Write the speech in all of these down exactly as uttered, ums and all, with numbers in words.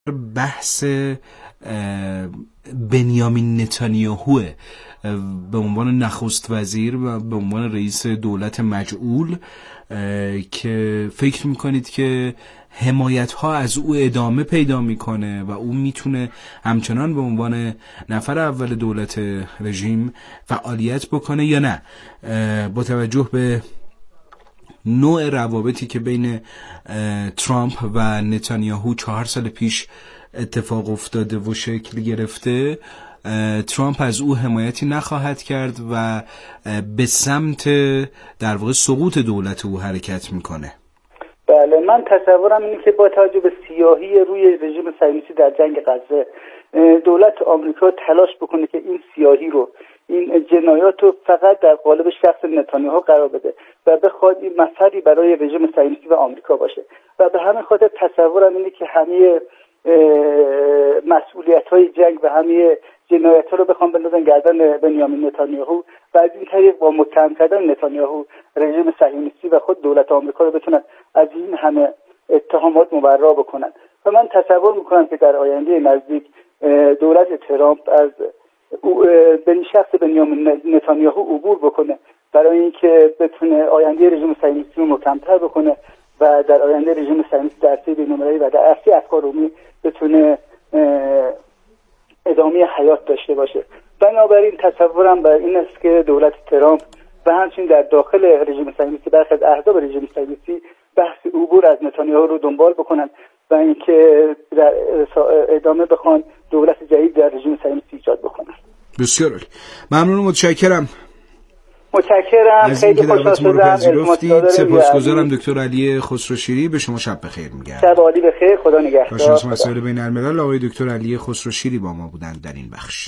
بحث بنیامین نتانیاهو به عنوان نخست وزیر و به عنوان رئیس دولت مجعول که فکر میکنید که حمایت ها از او ادامه پیدا میکنه و او میتونه همچنان به عنوان نفر اول دولت رژیم فعالیت بکنه یا نه، با توجه به نوع روابطی که بین ترامپ و نتانیاهو چهار سال پیش اتفاق افتاده و شکل گرفته. ترامپ از او حمایتی نخواهد کرد و به سمت در واقع سقوط دولت او حرکت میکنه. بله، من تصورم اینه که با توجه به سیاهی روی رژیم صهیونیستی در جنگ غزه، دولت آمریکا تلاش بکنه که این سیاهی رو، این جنایات رو فقط در قالب شخص نتانیاهو قرار بده و بخواد این مفری برای رژیم صهیونیستی و آمریکا باشه و به همین خاطر تصورم اینه که همه مسئولیت‌های جنگ و همه جنایت‌ها رو بخوام بندازن گردن بنیامین نتانیاهو و از این طریق با متهم کردن نتانیاهو رژیم صهیونیستی و خود دولت آمریکا رو بتونن از این همه اتهامات مبرا بکنن. و من تصور میکنم که در آینده نزدیک دولت ترامپ از به شخص بنیامین نتانیاهو عبور بکنه برای اینکه بتونه آینده رژیم صهیونیستی رو محکم‌تر بکنه و در آینده رژیم صهیونیستی در عرصه بین‌المللی و در عرصه افکار عمومی بتونه ادامه حیات داشته باشه. بنابراین تصورم بر این است که دولت ترامپ و همچنین در داخل رژیم صهیونیستی برخی از احزاب رژیم صهیونیستی بحث عبور از نتانیاهو رو دنبال بکنن و اینکه در ادامه بخوان دولت جدید در رژیم صهیونیستی ایجاد بکنن. بسیار عالی. ممنون و متشکرم. متشکرم، خیلی خوشحال شدم. سپاسگزارم دکتر علی خسروشیری. به شما شب بخیر میگم. شب عالی بخیر، خدا نگهدار. کارشناس مسائل بین الملل آقای دکتر علی خسروشیری با ما بودند در این بخش.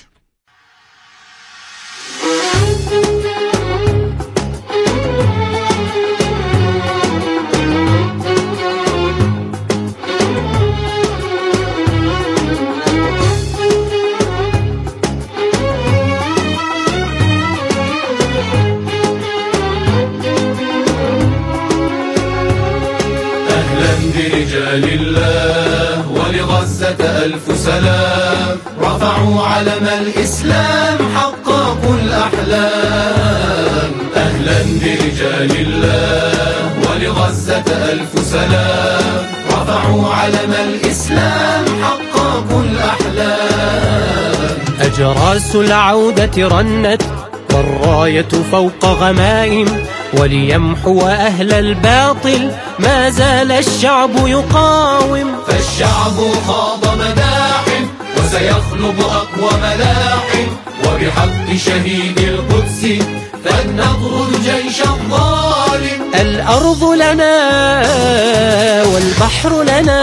برجال الله ولغزة ألف سلام رفعوا علم الإسلام حققوا الأحلام أهلا برجال الله ولغزة ألف سلام رفعوا علم الإسلام حققوا الأحلام أجراس العودة رنت والراية فوق غمائم وليمحو أهل الباطل ما زال الشعب يقاوم فالشعب خاض مداحم وسيخلب أقوى ملاحم وبحق شهيد القدس فلنطرد جيش الظالم الأرض لنا والبحر لنا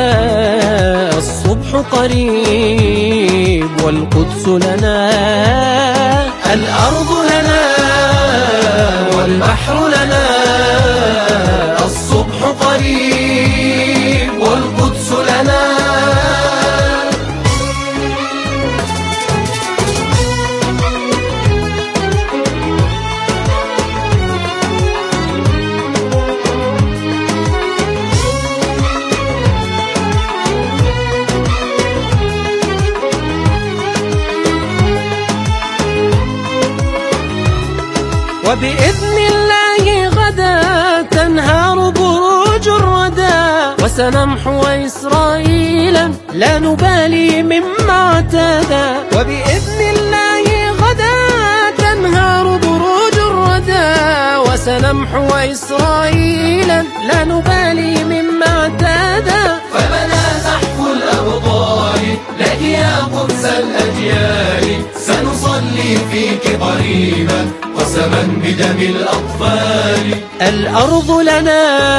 الصبح قريب والقدس لنا الأرض لنا والبحر لنا الصبح قريب والقدس لنا وبإذن الله غدا تنهار بروج الردى وسنمحو إسرائيلا لا نبالي مما اعتدى وبإذن الله غدا تنهار بروج الردى وسنمحو إسرائيلا لا نبالي مما اعتدى فبنا زحف الأبطال لك يا قدس الأجيال سنصلي فيك قريبا قسما بدم الأطفال الأرض لنا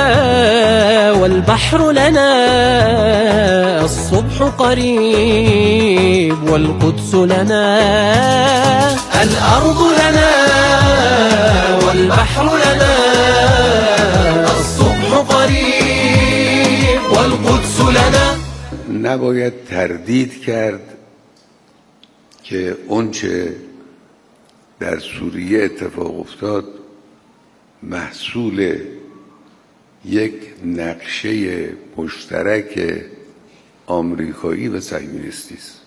والبحر لنا الصبح قريب والقدس لنا الأرض لنا والبحر لنا الصبح قريب والقدس لنا. نباید تردید کرد که اونچه در سوریه اتفاق افتاد محصول یک نقشه مشترک آمریکایی و صهیونیستی است.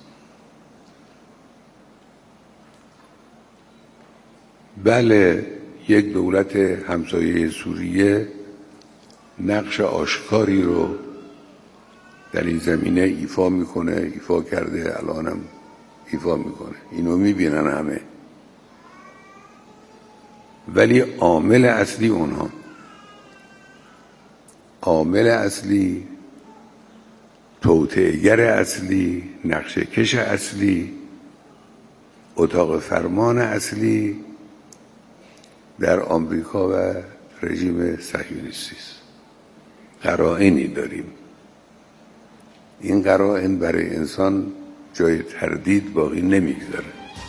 بله، یک دولت همسایه سوریه نقش آشکاری رو در این زمینه ایفا میکنه، ایفا کرده، الانم ایفا میکنه، اینو میبینن همه. ولی عامل اصلی اونها، عامل اصلی، توطئه‌گر اصلی، نقشه کش اصلی، اتاق فرمان اصلی در آمریکا و رژیم صهیونیستی است. قرائنی داریم. این قرائن برای انسان جای تردید باقی نمیگذاره.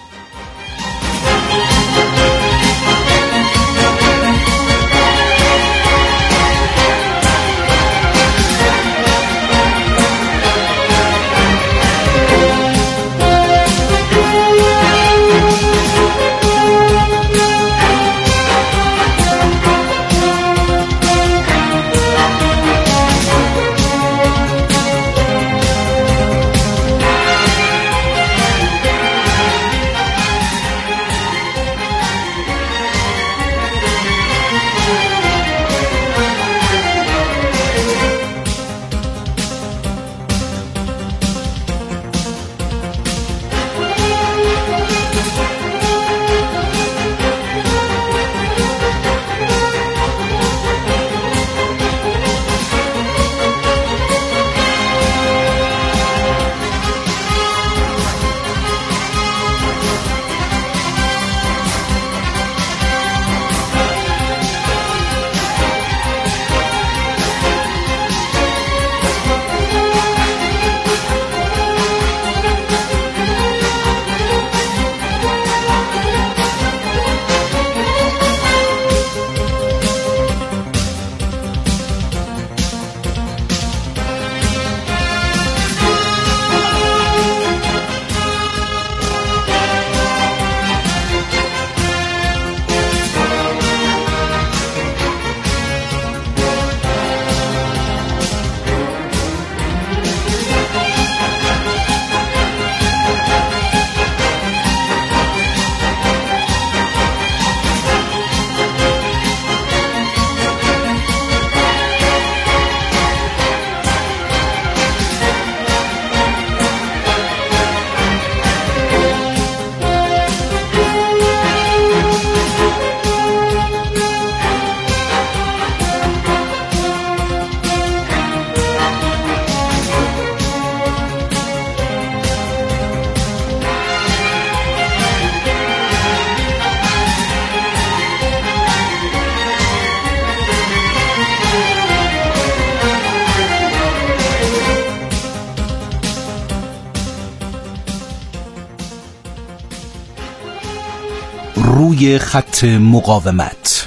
روی خط مقاومت.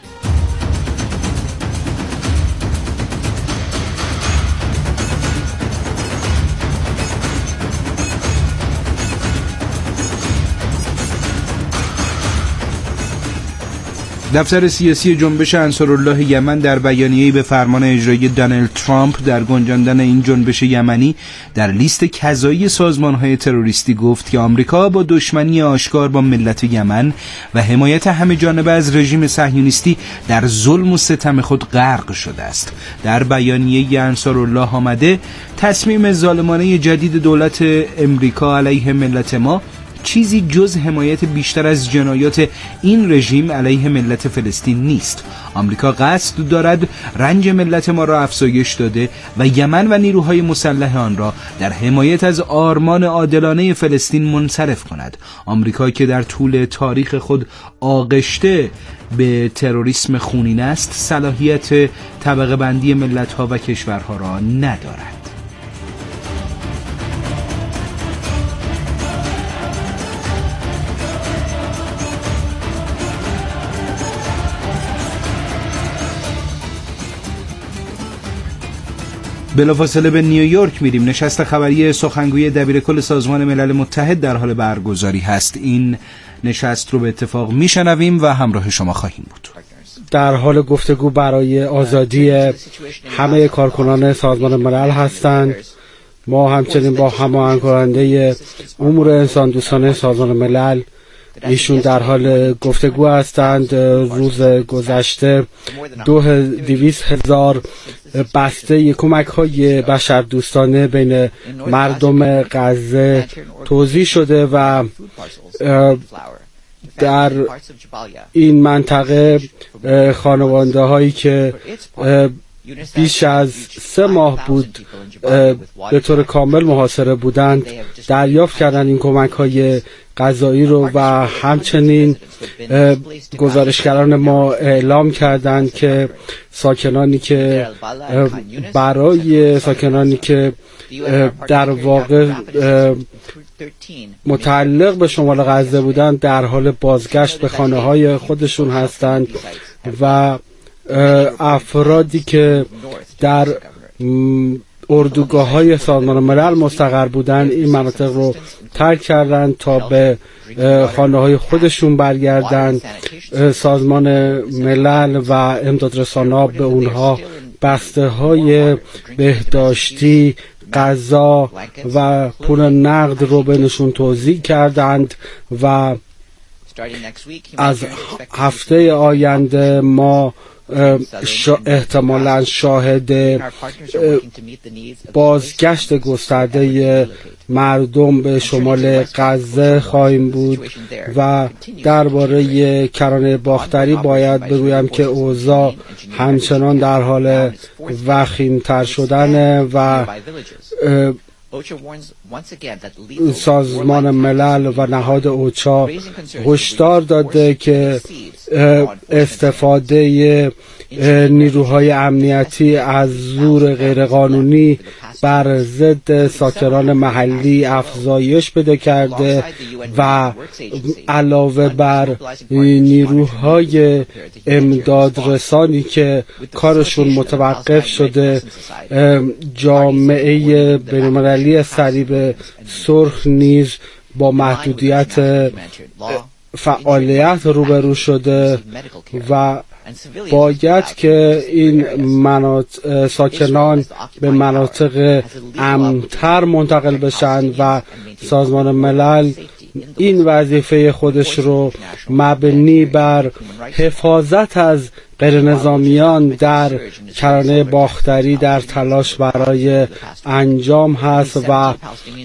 دفتر سیاسی جنبش انصارالله یمن در بیانیه‌ای به فرمان اجرایی دونالد ترامپ در گنجاندن این جنبش یمنی در لیست کذایی سازمان‌های تروریستی گفت که آمریکا با دشمنی آشکار با ملت یمن و حمایت همه جانبه از رژیم صهیونیستی در ظلم و ستم خود غرق شده است. در بیانیه انصارالله آمده تصمیم ظالمانه جدید دولت امریکا علیه ملت ما چیزی جز حمایت بیشتر از جنایات این رژیم علیه ملت فلسطین نیست. آمریکا قصد دارد رنج ملت ما را افزایش داده و یمن و نیروهای مسلح آن را در حمایت از آرمان عادلانه فلسطین منصرف کند. آمریکا که در طول تاریخ خود آغشته به تروریسم خونین است، صلاحیت طبقه بندی ملت‌ها و کشورها را ندارد. بلافاصله به نیویورک میریم. نشست خبری سخنگوی دبیرکل سازمان ملل متحد در حال برگزاری هست. این نشست رو به اتفاق میشنویم و همراه شما خواهیم بود. در حال گفتگو برای آزادی همه کارکنان سازمان ملل هستند ما همچنین با هماهنگ کننده امور انسان دوستانه سازمان ملل، ایشون در حال گفتگو هستند. روز گذشته دو دویست هزار بسته کمک های بشر دوستانه بین مردم غزه توزیع شده و در این منطقه خانواده هایی که بیش از سه ماه بود به طور کامل محاصره بودند دریافت کردن این کمک های غذایی رو و همچنین گزارشگران ما اعلام کردند که ساکنانی که برای ساکنانی که در واقع متعلق به شمال غزه بودند در حال بازگشت به خانه های خودشون هستند و افرادی که در اردوگاه های سازمان ملل مستقر بودند این مناطق رو ترک کردند تا به خانه های خودشون برگردند. سازمان ملل و امدادرسان‌ها به اونها بسته های بهداشتی، غذا و پول نقد رو بینشون توزیع کردند و از هفته آینده ما شا احتمالاً شاهد بازگشت گسترده مردم به شمال غزه خواهیم بود و درباره کرانه باختری باید بگویم که اوضاع همچنان در حال وخیم‌تر شدن و سازمان ملل و نهاد اوچا هشدار داده که استفاده نیروهای امنیتی از زور غیرقانونی بر ضد ساکنان محلی افزایش پیدا کرده و علاوه بر نیروهای امدادرسانی که کارشون متوقف شده، جامعه بین‌المللی صلیب سرخ نیز با محدودیت فعالیت روبرو شده و باید که این مناطق ساکنان به مناطق امن‌تر منتقل بشن و سازمان ملل این وظیفه خودش رو مبنی بر حفاظت از غیرنظامیان در کرانه باختری در تلاش برای انجام هست و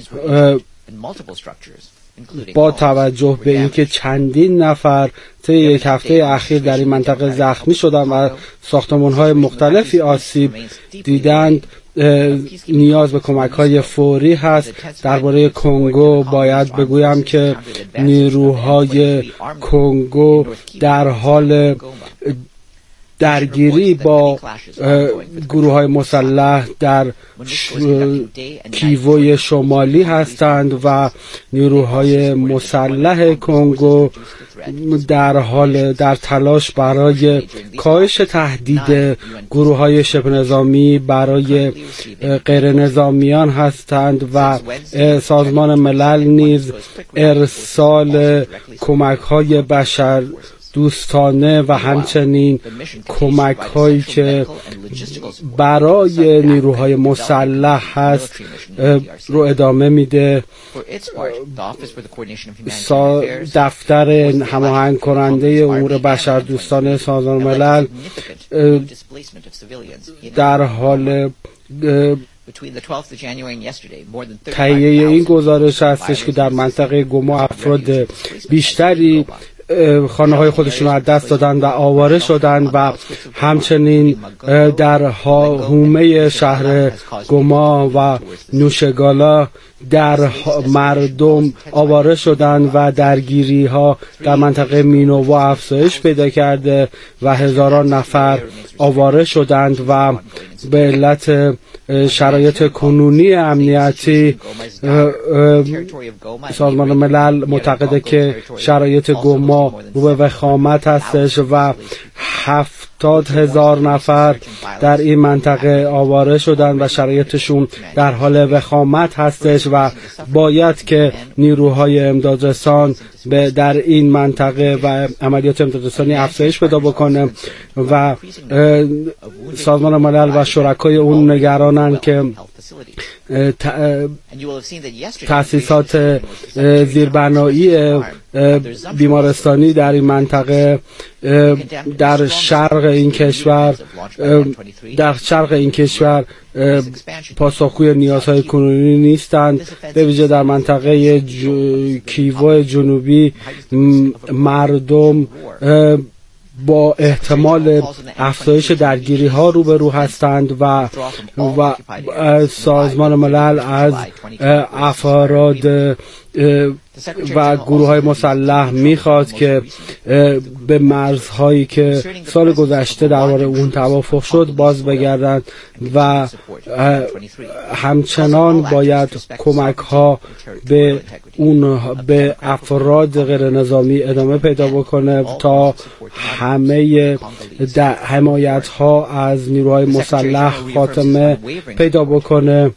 با توجه به اینکه چندین نفر طی یک هفته اخیر در این منطقه زخمی شدند و ساختمان‌های مختلفی آسیب دیدند، نیاز به کمک‌های فوری هست. درباره کنگو باید بگویم که نیروهای کنگو در حال درگیری با گروه‌های مسلح در کیووی شمالی هستند و نیروهای مسلح کنگو در حال در تلاش برای کاهش تهدید گروه‌های شبه نظامی برای غیر نظامیان هستند و سازمان ملل نیز ارسال کمک‌های بشر دوستانه و همچنین کمک هایی که برای نیروهای مسلح هست رو ادامه میده. دفتر هماهنگ کننده امور بشر دوستانه سازمان ملل در حال تهیه این گزارش هستش که در منطقه گوما افراد بیشتری خانه های خودشون رو از دست دادن و آواره شدن و همچنین در حومه شهر گوما و نوشگالا در مردم آواره شدن و درگیری ها در منطقه مینووا افزایش پیدا کرده و هزاران نفر آواره شدند و به علت شرایط کنونی امنیتی سازمان ملل معتقده که شرایط گوما رو به وخامت هستش و هفتاد هزار نفر در این منطقه آواره شدن و شرایطشون در حال وخامت هستش و باید که نیروهای امدادرسان به در این منطقه و عملیات امدادرسانی افزایش پیدا بکنه و سازمان ملل و شرکای اون نگرانن که تأسیسات زیربنایی بیمارستانی در این منطقه در شرق این کشور در شرق این کشور پاسخگوی نیازهای کنونی نیستند، به ویژه در منطقه کیوو جنوبی مردم با احتمال افزایش درگیری ها روبرو هستند و و سازمان ملل از افراد و گروه های مسلح میخواد که به مرزهایی که سال گذشته درباره اون توافق شد باز بگردند و همچنان باید کمک ها به اون به افراد غیر نظامی ادامه پیدا بکنه تا همه حمایت ها از نیروهای مسلح خاتمه پیدا بکنه.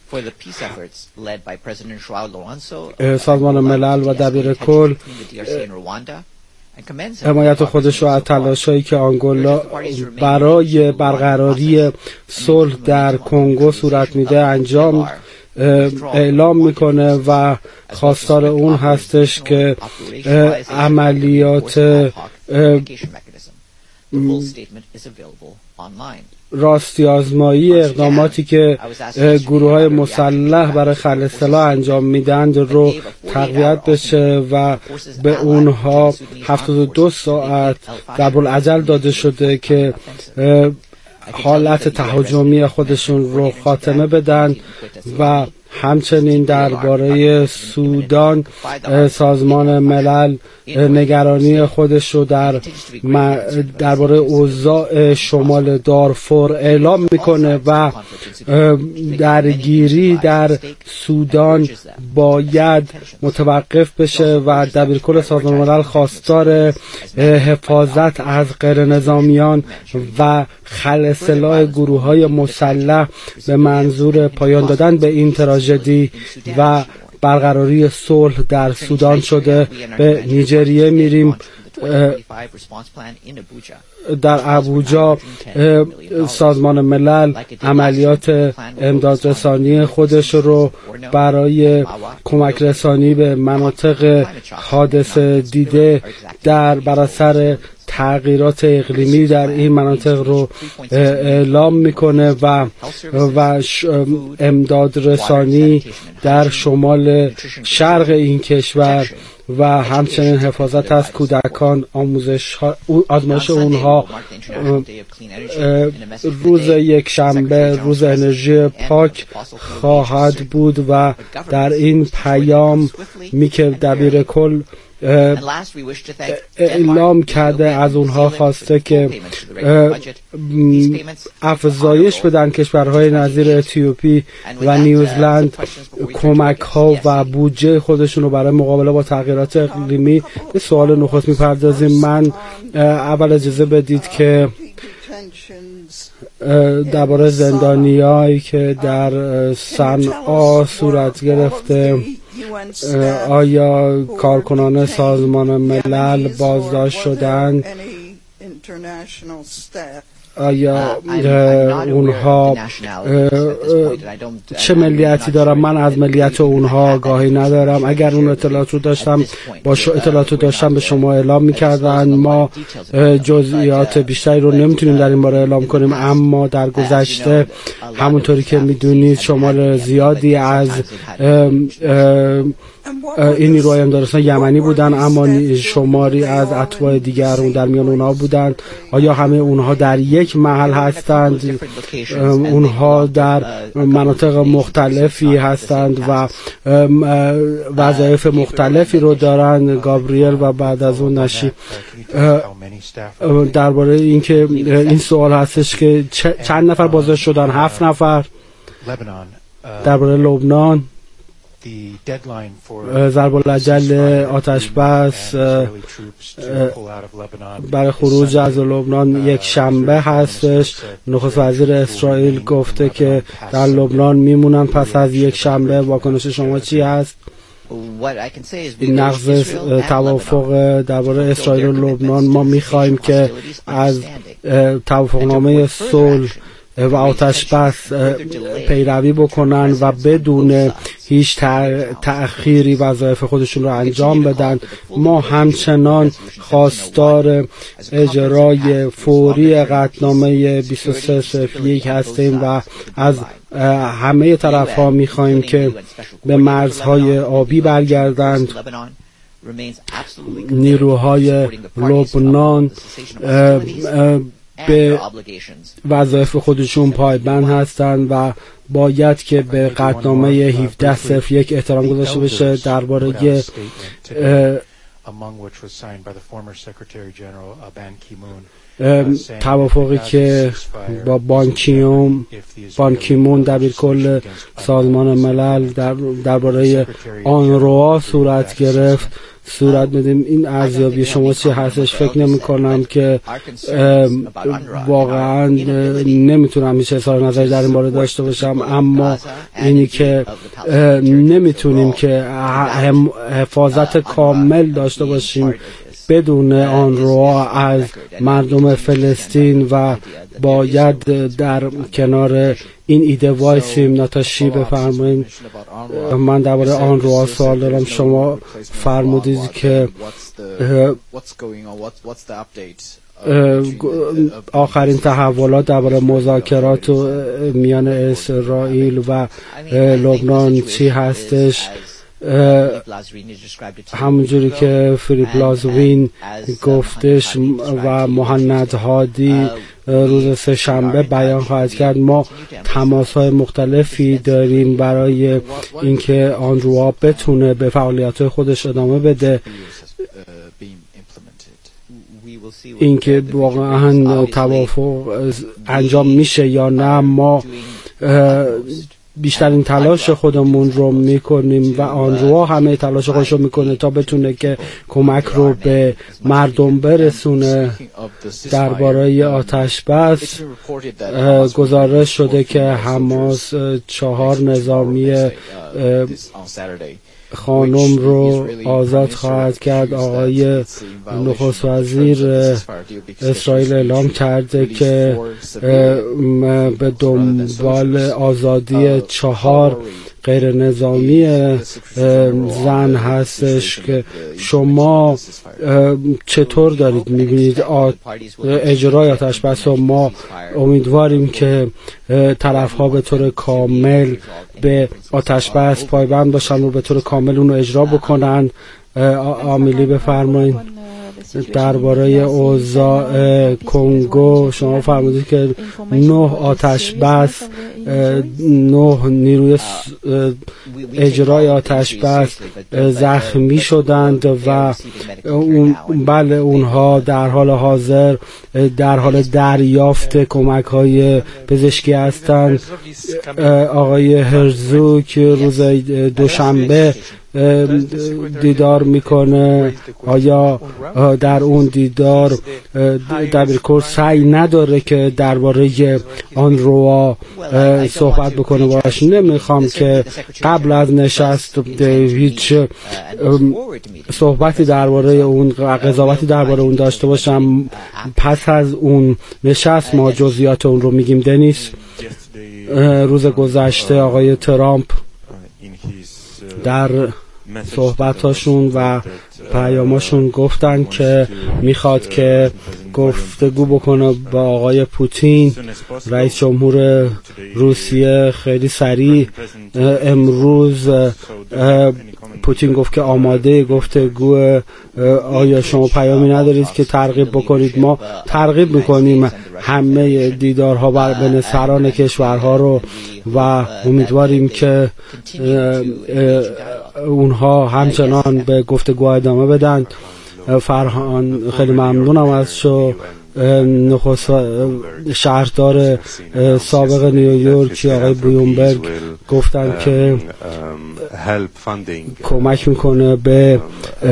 سازمان ملل و دبیر کل حمایت خودش رو از تلاشایی که آنگولا برای برقراری صلح در کنگو صورت میده انجام اعلام میکنه و خواستار اون هستش که عملیات راستی آزمایی اقداماتی که گروه های مسلح برای خلع سلاح انجام میدند رو تقویت بشه و به اونها هفتاد و دو ساعت ضرب‌العجل داده شده که حالت تهاجمی خودشون رو خاتمه بدن و همچنین درباره سودان سازمان ملل نگرانی خودش رو در درباره اوضاع شمال دارفور اعلام میکنه و درگیری در سودان باید متوقف بشه و دبیرکل سازمان ملل خواستار حفاظت از غیر نظامیان و خلع سلاح گروه های مسلح به منظور پایان دادن به این تراژدی و برقراری صلح در سودان شده. به نیجریه میریم. در ابوجا سازمان ملل عملیات امدادرسانی خودش رو برای کمک رسانی به مناطق حادثه دیده در بر اثر تغییرات اقلیمی در این مناطق رو اعلام میکنه و و امداد رسانی در شمال شرق این کشور و همچنین حفاظت از کودکان، آموزش آزمایش اونها. روز یک شنبه روز انرژی پاک خواهد بود و در این پیام می که دبیر کل اعلام کرده از اونها خواسته که افزایش بدن کشورهای نظیر اتیوپی و نیوزلند کمک ها و بودجه خودشون رو برای مقابله با تغییرات اقلیمی. به سوال نخست میپردازیم. من اول اجازه بدید که درباره زندانیایی که در صنعا صورت گرفته آیا کارکنان سازمان ملل بازداشت شدند؟ آیا اونها چه ملیتی دارم؟ من از ملیت اونها آگاهی ندارم. اگر اون اطلاعات رو داشتم با اطلاعات رو داشتم به شما اعلام میکردن. ما جزئیات بیشتری رو نمیتونیم در این باره اعلام کنیم، اما در گذشته همونطوری که میدونید شمار زیادی از این نیروهای امدادرسان یمنی بودن، اما شماری از اتباع دیگر در میان اونها بودند. آیا همه اونها در یک محل هستند؟ اونها در مناطق مختلفی هستند و وظایف مختلفی رو دارند. گابریل و بعد از اون نشی درباره اینکه این سوال هستش که چند نفر بازداشت شدن؟ هفت نفر. درباره لبنان ضرب الاجل آتش بس برای خروج از لبنان یک شنبه هستش. نخست وزیر اسرائیل گفته که در لبنان میمونن پس از یک شنبه. واکنش شما چی هست؟ این نقض توافق درباره اسرائیل و لبنان، ما میخوایم که از توافقنامه صلح و آتش بس پیروی بکنن و بدون هیچ تأخیری وظایف خودشون رو انجام بدن. ما همچنان خواستار اجرای فوری قطعنامه بیست و سه صفر یک هستیم و از همه طرف ها میخوایم که به مرزهای آبی برگردند. نیروهای لبنان به وظایف خودشون پایبند هستند و باید که به قطعنامه هفده صفر یک احترام گذاشته بشه. درباره توافقی که با بانکیمون بانکیمون دبیرکل سازمان ملل در درباره آنروا صورت گرفت صورت بدیم. این ارزیابی شما چی هستش؟ فکر نمی کنم که واقعا نمیتونم هیچ اظهار نظری در این باره داشته باشم، اما اینی که نمیتونیم که حفاظت کامل داشته باشیم بدون آنروا از مردم فلسطین و باید در کنار این ایده وایسیم. ناتاشی بفرمایید. من درباره آنروا سوال دارم. شما فرمودید که آخرین تحولات درباره مذاکرات میان اسرائیل و لبنان چی هستش؟ همونجوری که فیلیپ لازوین گفتش و مهند هادی روز سه شنبه بیان خواهد کرد، ما تماس‌های مختلفی داریم برای اینکه آنروا بتونه به فعالیت‌های خودش ادامه بده. اینکه واقعا توافق انجام میشه یا نه، ما بیشترین تلاش خودمون رو میکنیم و آنروا همه تلاش خودش رو میکنه تا بتونه که کمک رو به مردم برسونه. درباره آتش بس گزارش شده که حماس چهار نظامی خانم رو آزاد خواهد کرد. آقای نخست وزیر اسرائیل اعلام کرده که به دنبال آزادی چهار غیر نظامی زن هستش. که شما چطور دارید میبینید اجرای آتش بس؟ و ما امیدواریم که طرف ها به طور کامل به آتش بس پایبند باشن و به طور کامل اون رو اجرا بکنن. آمیلی بفرمایید. درباره اوضاع کنگو شما فرمودید که نه آتش بس نه نیروی اجرای آتش بس زخمی شدند و اون بله اونها در حال حاضر در حال دریافت کمک های پزشکی هستند. آقای هرزوگ روز دوشنبه دیدار میکنه. آیا در اون دیدار دبیرکل سعی نداره که درباره آنروا صحبت بکنه باش؟ نمیخوام که قبل از نشست هیچ صحبتی درباره اون قضاوتی درباره اون داشته باشم. پس از اون نشست ما جزئیات اون رو میگیم. دنیس، روز گذشته آقای ترامپ در صحبتاشون و پیاماشون گفتن که میخواد که گفتگو بکنه با آقای پوتین، رئیس جمهور روسیه. خیلی سریع امروز پوتین گفت که آماده گفتگو. آیا شما پیامی ندارید که ترغیب بکنید؟ ما ترغیب میکنیم همه دیدارها بر بین سران کشورها رو و امیدواریم که اونها همچنان به گفتگو ادامه بدن. فرهان خیلی ممنونم از شو نخست شهردار سابق نیویورک آقای بلومبرگ گفتن که کمک میکنه به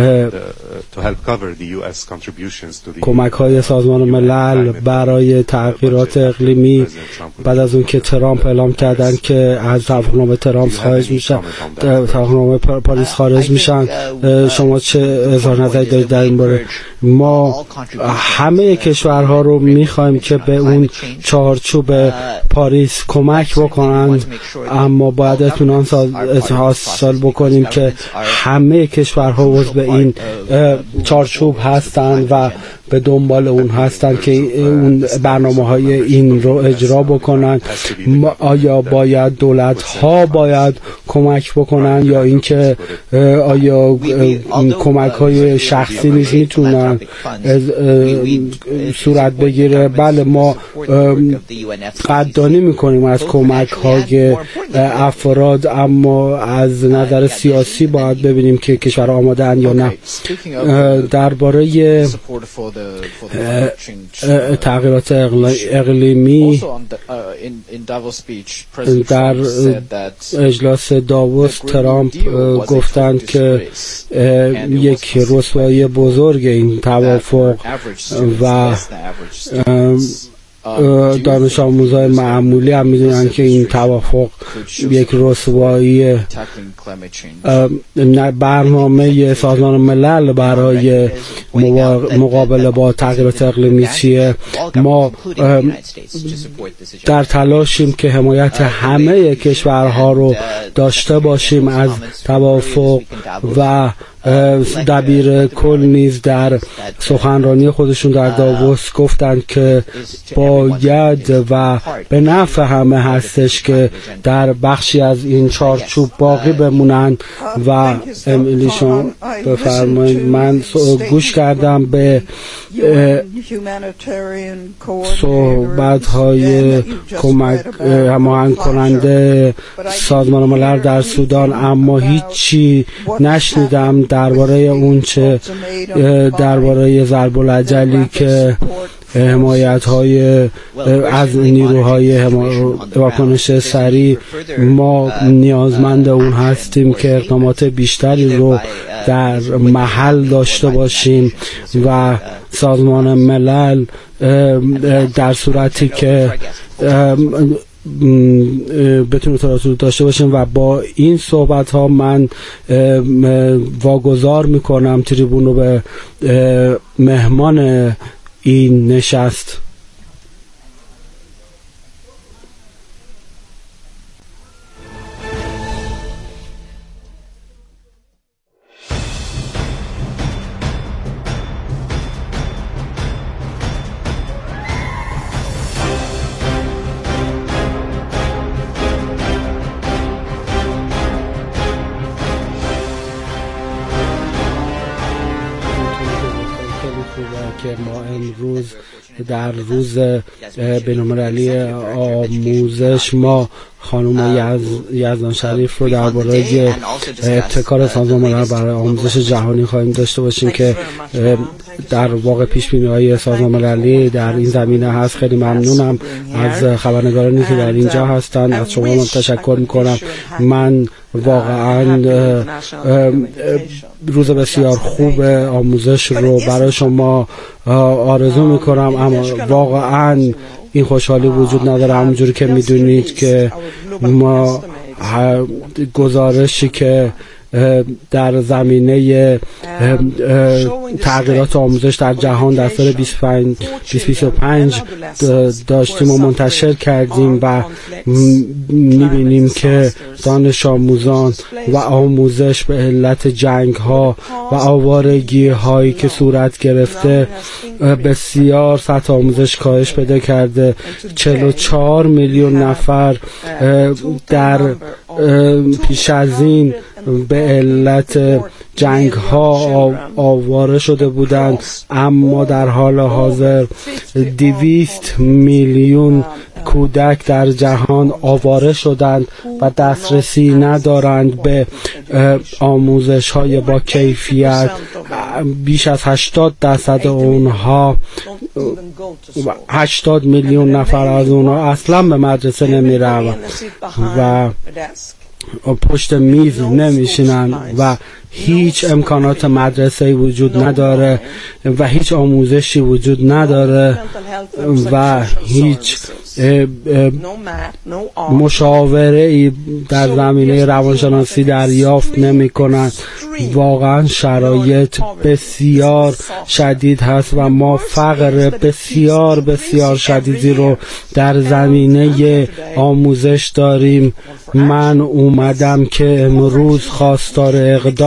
کمک های سازمان ملل برای تغییرات اقلیمی بعد از اون که ترامپ اعلام کردن که از توافقنامه ترامپ خارج میشن، توافقنامه پاریس خارج میشن. شما چه اظهار نظری دارید در این باره؟ ما همه کشورها رو میخوایم که به اون چارچوب پاریس کمک بکنن، اما باید اطمینان حاصل بکنیم که همه کشورها عضو این چارچوب هستن و به دنبال اون هستن که اون برنامه های این رو اجرا بکنن. آیا باید دولت ها باید کمک بکنن یا اینکه آیا این کمک های شخصی نیز میتونن صورت بگیره؟ بله، ما قدردانی میکنیم از کمک های افراد، اما از نظر سیاسی باید ببینیم که کشور آماده ان یا نه. درباره تغییرات اقلیمی در اجلاس داووس ترامپ گفتند که یک رسوایی بزرگ این توافق و دانش آموزای معمولی هم میدونن که این توافق یک رسوایی. برنامه سازمان ملل برای مقابله با تغییرات اقلیمی چیه؟ ما در تلاشیم که حمایت همه کشورها رو داشته باشیم از توافق و دبیر کل نیز در سخنرانی خودشون در داووس گفتند که باید و به نفع همه هستش که در بخشی از این چارچوب باقی بمونن. و امیلیشون بفرمایید. من گوش کردم به صحبت های کمک هماهنگ کننده سازمان ملل در سودان، اما هیچی نشنیدم درباره اون چه درباره ضرب العجلی که حمایت های از نیروهای واکنش سریع ما نیازمند اون هستیم که اقدامات بیشتری رو در محل داشته باشیم و سازمان ملل در صورتی که بتونه تراتور داشته باشیم. و با این صحبت ها من واگذار میکنم تریبون رو به مهمان این نشست. که ما امروز در روز بین‌المللی آموزش ما خانم یز... یزدان شریف رو درباره ابتکار سازمان ملل برای آموزش جهانی خواهیم داشته باشیم که در واقع پیش‌بینی‌های سازمان مللی در این زمینه هست. خیلی ممنونم از خبرنگارانی که در اینجا هستند. از شما من تشکر می‌کنم. من واقعا روز بسیار خوب آموزش رو برای شما آرزو می‌کنم، اما واقعا این خوشحالی وجود نداره. همونجوری که میدونید که ما گزارشی که در زمینه تغییرات آموزش در جهان در سال بیست و پنج داشتیم و منتشر کردیم و میبینیم که دانش آموزان و آموزش به علت جنگ ها و آوارگی هایی که صورت گرفته بسیار سطح آموزش کاهش پیدا کرده. چهل و چهار میلیون نفر در پیش از این به علت جنگ ها آواره شده بودند، اما در حال حاضر دویست میلیون کودک در جهان آواره شدند و دسترسی ندارند به آموزش های با کیفیت. بیش از هشتاد درصد اونها، هشتاد میلیون نفر از اونها اصلا به مدرسه نمی روند و پشت میز نمیشینن و هیچ امکانات مدرسه‌ای وجود نداره و هیچ آموزشی وجود نداره و هیچ مشاوره‌ای در زمینه روانشناسی دریافت نمی‌کنند. واقعا شرایط بسیار شدید هست و ما فقر بسیار بسیار شدیدی رو در زمینه آموزش داریم. من اومدم که امروز خواستار اقدام